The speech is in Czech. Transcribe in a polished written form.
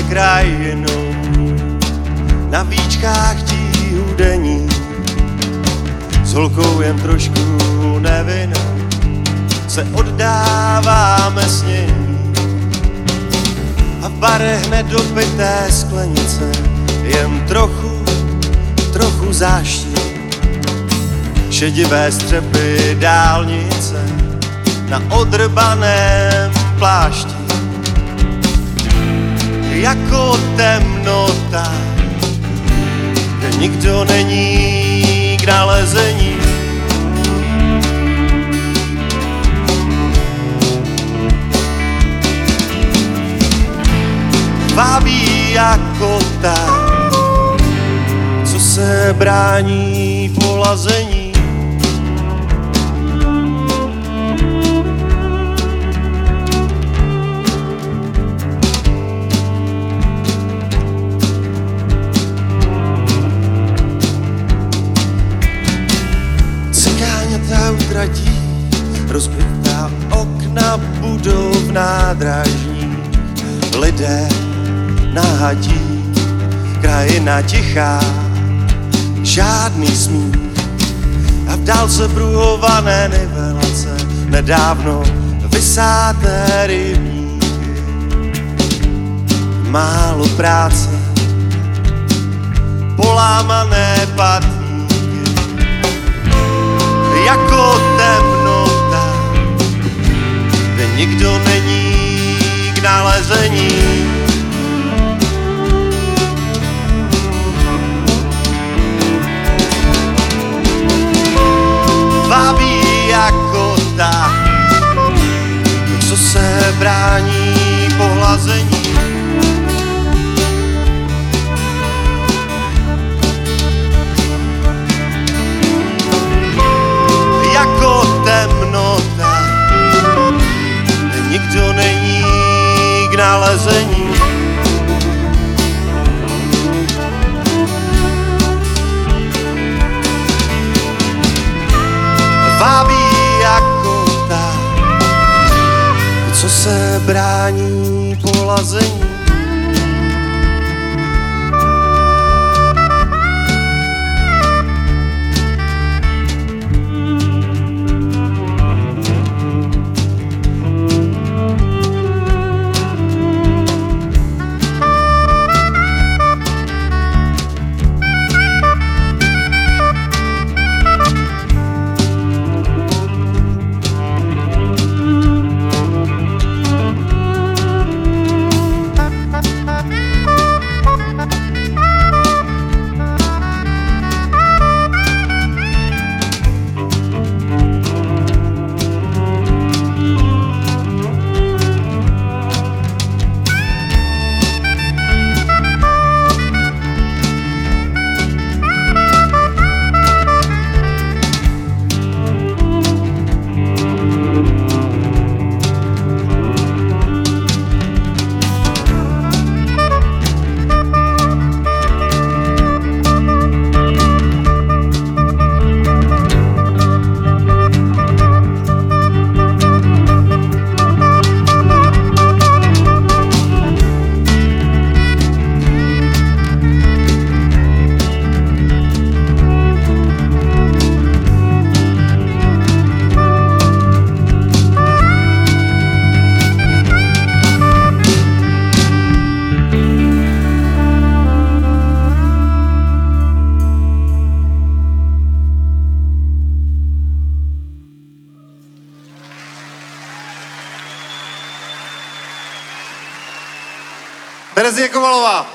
krajinou, na víčkách tíhu denní, s holkou jen trošku nevinnou, se oddáváme snění. A v barech nedopité sklenice, jen trochu záští, šedivé střepy dálnice na odrbaném plášti. Jako temnota, kde nikdo není k nalezení. Vábí jako ta, co se brání polazení. Cikáňata utratí rozbitá okna budov nádražních, lidé nahadí, krajina tichá, žádný smích. A v dálce pruhované nivelace nedávno vysáté rybníky. Málo práce, polámané patníky. Jako temnota, kde nikdo není k nalezení. Vábí jako ta, co se brání pohlazení. Jako temnota, nikdo není k nalezení. Vábí jako ta, co se brání polazení. Terezie Kovalová.